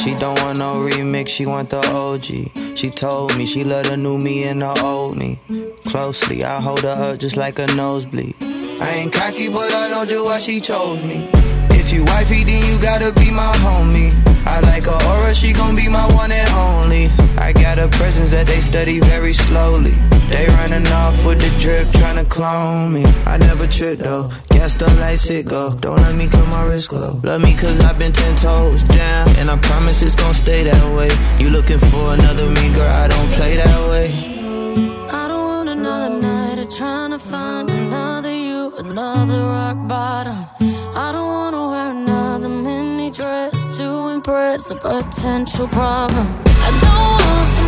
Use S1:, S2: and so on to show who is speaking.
S1: She don't want no remix, she want the OG. She told me she love the new me and the old me. Closely, I hold her up just like a nosebleed. I ain't cocky, but I know just why she chose me. If you wifey, then you gotta be my homie. I like her aura, she gon' be my one and only. I got a presence that they study very slowly. They running off with the drip, tryna clone me. I never trip though, gassed up like sicko. Don't let me cut my wrist glow. Love me cause I've been 10 toes down, and I promise it's gon' stay that way. You looking for another me, girl, I don't play that way.
S2: I don't want another night of trying to find another you, another rock bottom. I don't wanna wear another mini dress to impress a potential problem. I don't want some